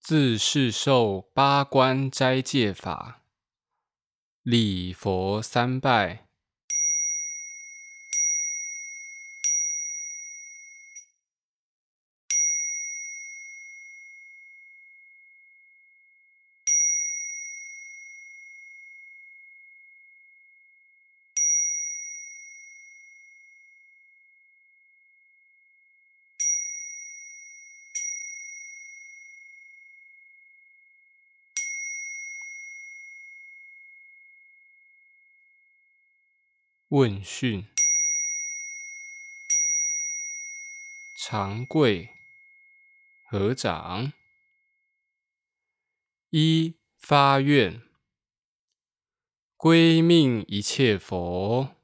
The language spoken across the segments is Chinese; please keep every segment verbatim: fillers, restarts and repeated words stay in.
自是受八关斋戒法，礼佛三拜。问讯：长贵合掌，一发愿，归命一切佛，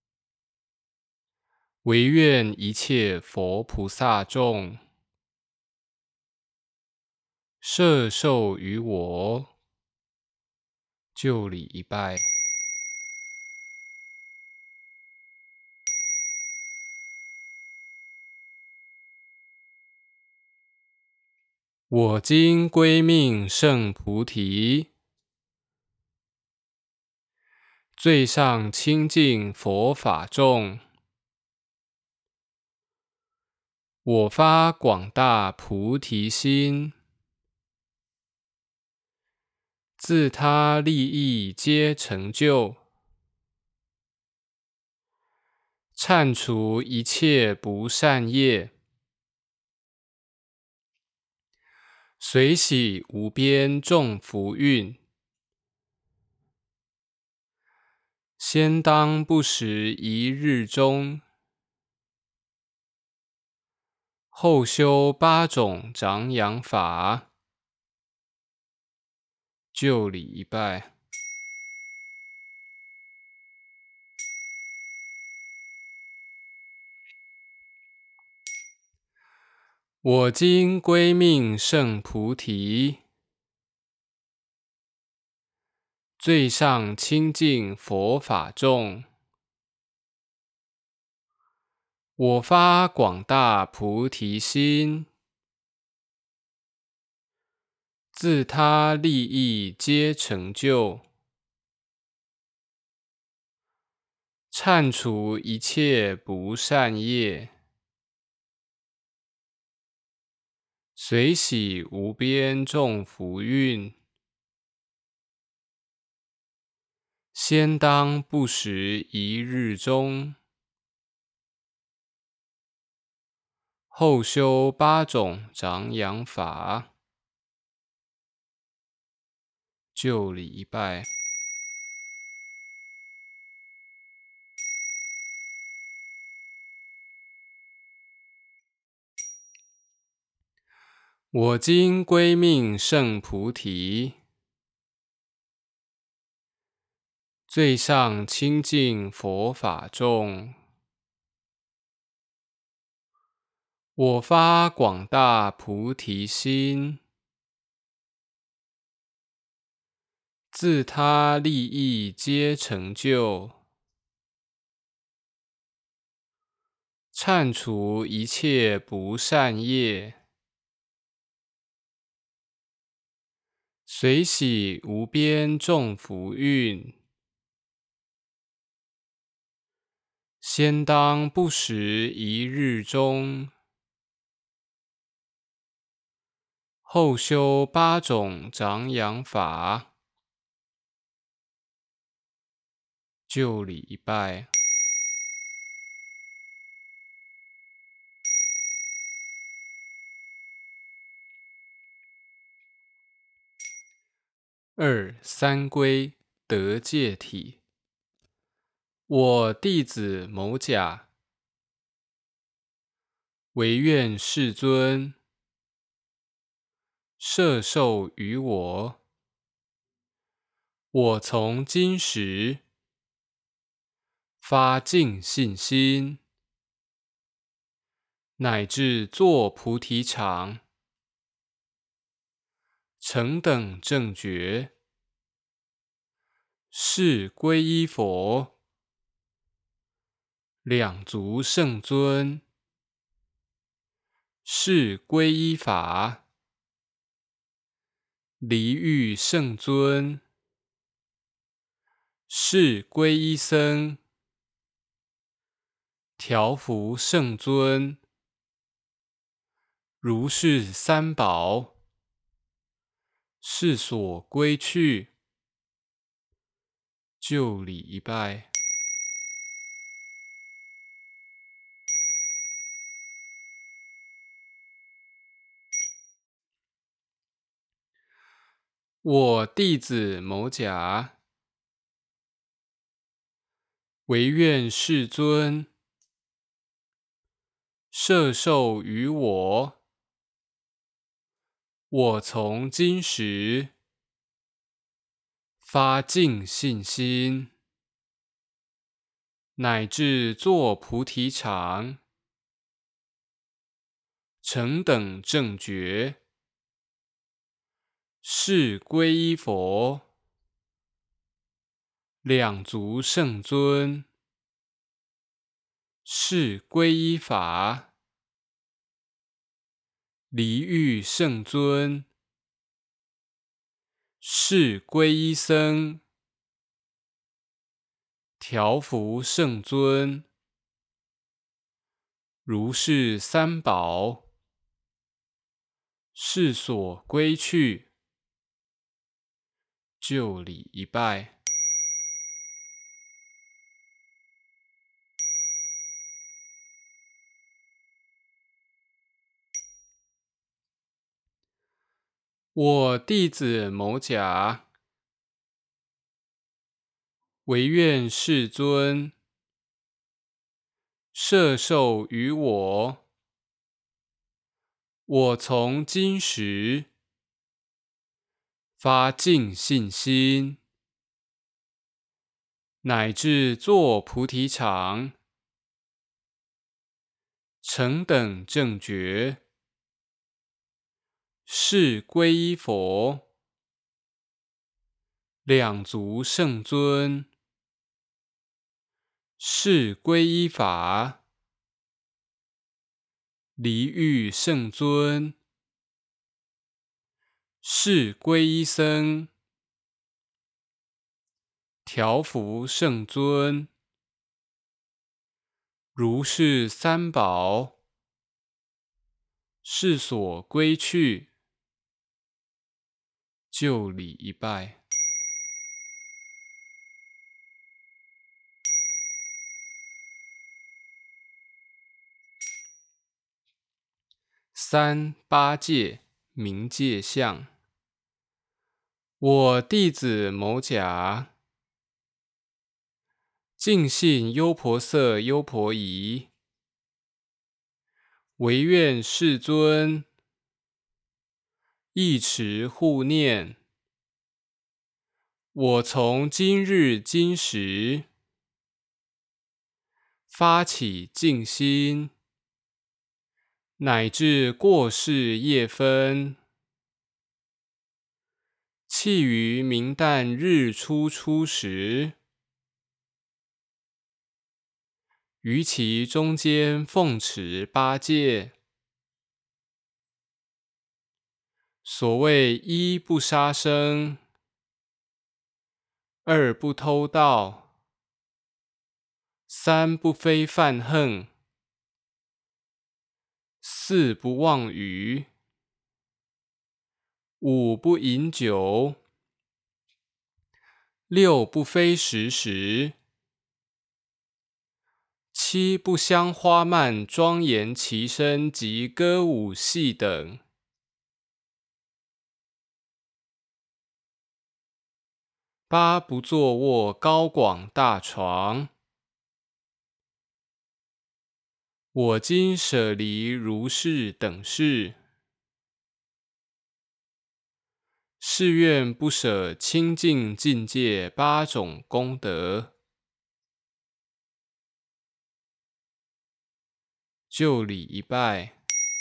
唯愿一切佛菩萨众，摄受于我，就礼一拜。我今归命圣菩提，最上清净佛法众，我发广大菩提心，自他利益皆成就，忏除一切不善业，随喜无边众福运。先当不识一日中，后修八种长养法，就礼一拜。我今归命圣菩提，最上清净佛法众，我发广大菩提心，自他利益皆成就，忏除一切不善业，随喜无边众福运。先当不识一日中，后修八种长养法，就礼一拜。我今归命圣菩提，最上清净佛法众，我发广大菩提心，自他利益皆成就，忏除一切不善业，随喜无边众福运。先当不识一日中，后修八种长养法，就礼一拜。二三归得戒体。我弟子某甲，唯愿世尊摄受于我，我从今时发净信心，乃至作菩提场，成等正觉，是皈依佛，两足圣尊，是皈依法， 离欲圣尊，是皈依僧，调伏圣尊，如是三宝，是所归去，就礼一拜。我弟子某甲，惟愿世尊摄受于我，我从今时发尽信心，乃至作菩提场，成等正觉，是皈依佛，两足圣尊，是皈依法，离欲圣尊，是皈依僧，调伏圣尊，如是三宝，是所归去，就礼一拜。我弟子某甲，惟愿世尊摄受于我，我从今时发尽信心，乃至作菩提场，成等正觉，是皈依佛，两足圣尊，是皈依法，离欲圣尊，是皈依僧，调伏圣尊，如是三宝，是所归去，就礼一拜。三八戒明戒相，我弟子某甲，尽信优婆塞优婆夷，惟愿世尊忆持护念，我从今日今时发起净心，乃至过世夜分，弃于明旦日出初时，于其中间奉持八戒。所谓一不杀生，二不偷盗，三不非犯横，四不妄语，五不饮酒，六不非时食，七不香花蔓庄严其身及歌舞戏等，八不坐卧高广大床。我今舍离如是等事，誓愿不舍清净境界八种功德。就礼一拜。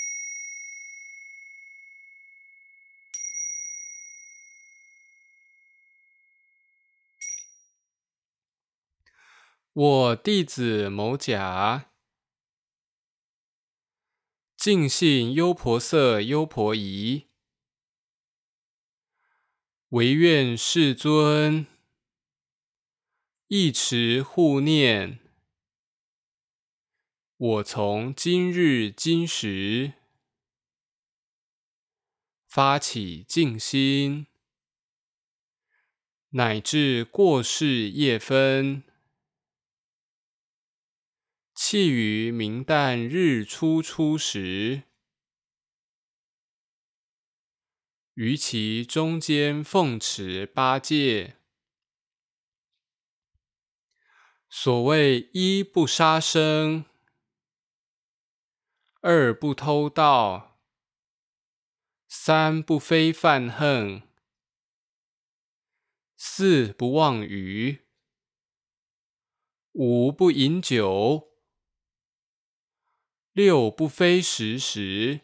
我弟子某甲，尽信优婆塞优婆夷， 惟愿世尊忆持护念，我从今日今时发起净心，乃至过世夜分，弃于明旦日出初时，于其中间奉持八戒。所谓一不杀生，二不偷盗，三不非犯横，四不妄语，五不饮酒，六不非时时，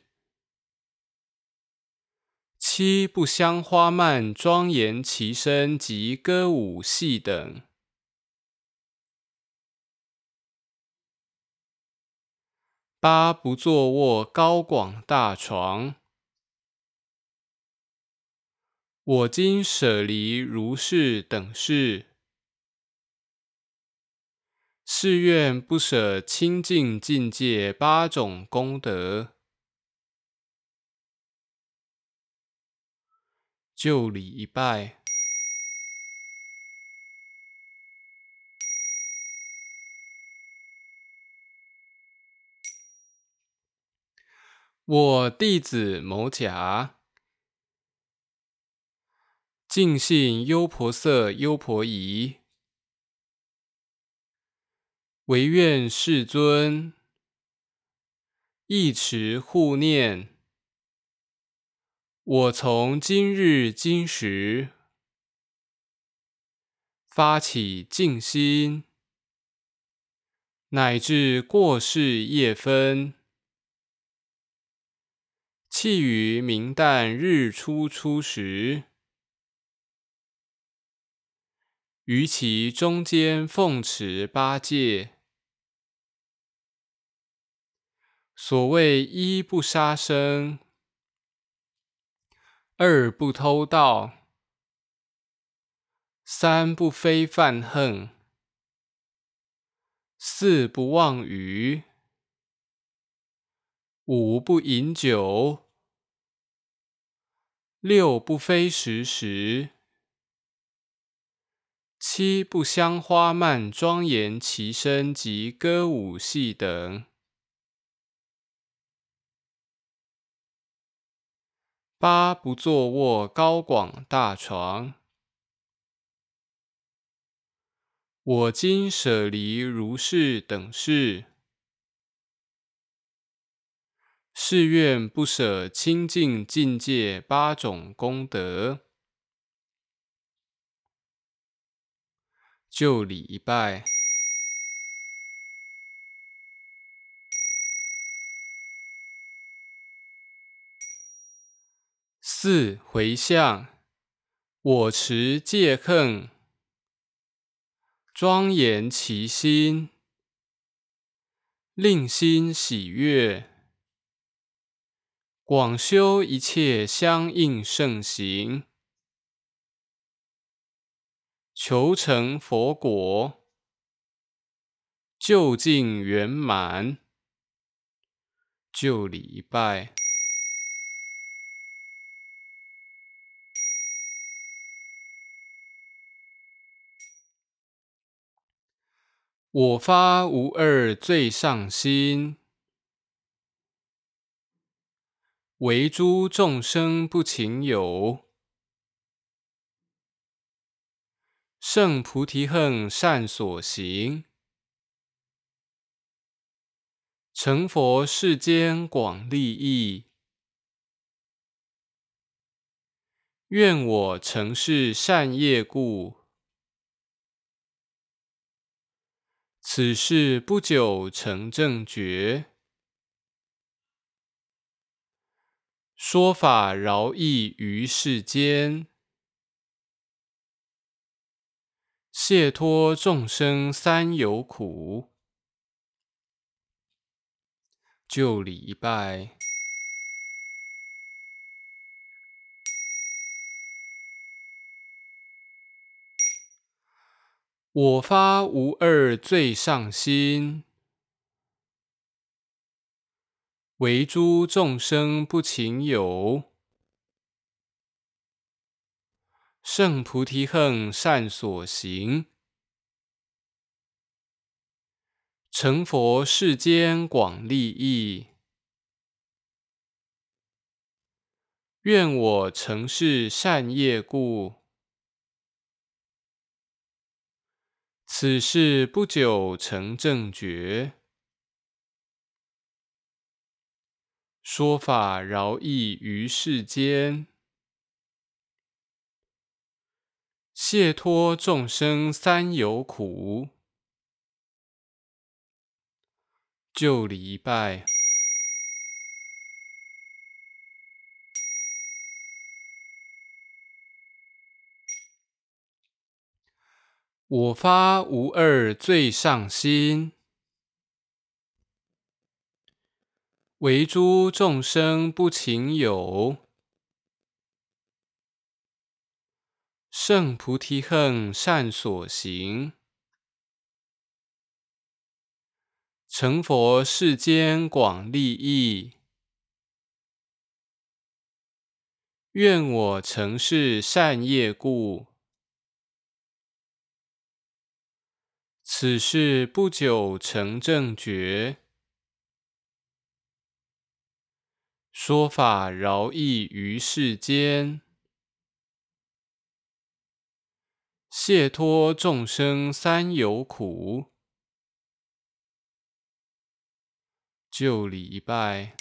七不香花蔓庄严其身及歌舞戏等。八不坐卧高广大床。我今舍离如是等事，誓愿不舍清净境界八种功德。就礼一拜。我弟子某甲，尽信优婆塞优婆夷，惟愿世尊忆持护念，我从今日今时发起净心，乃至过世夜分，弃于明旦日出初时，于其中间奉持八戒。所谓一不杀生，二不偷盗，三不非犯横，四不妄语，五不饮酒，六不非时时，七不香花蔓庄严其身及歌舞戏等。八不坐卧高广大床。我今舍离如是等事，誓愿不舍清净境界八种功德。就礼一拜。四回向。我持戒行，庄严其心，令心喜悦，广修一切相应圣行，求成佛果，究竟圆满。就礼一拜。我发无二最上心，为诸众生不勤有，胜菩提行善所行，成佛世间广利益。愿我成是善业故，此世不久成正觉，说法饶益于世间，解脱众生三有苦。就礼一拜。 我发无二最上心，为诸众生不勤有。圣菩提恒善所行，成佛世间广利益。愿我成事善业故，此事不久成正觉。说法饶益于世间，解脱众生三有苦。就礼拜。我发无二最上心，为诸众生不勤有。圣菩提恒善所行，成佛世间广利益。愿我成事善业故，此事不久成正觉。说法饶益于世间，解脱众生三有苦。就礼拜。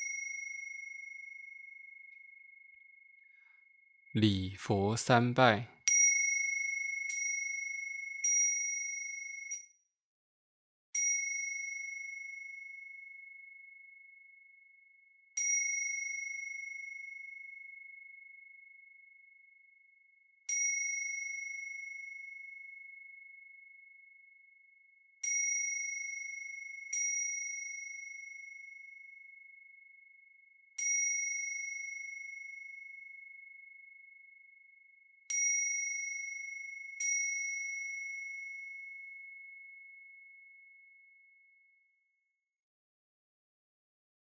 礼佛三拜。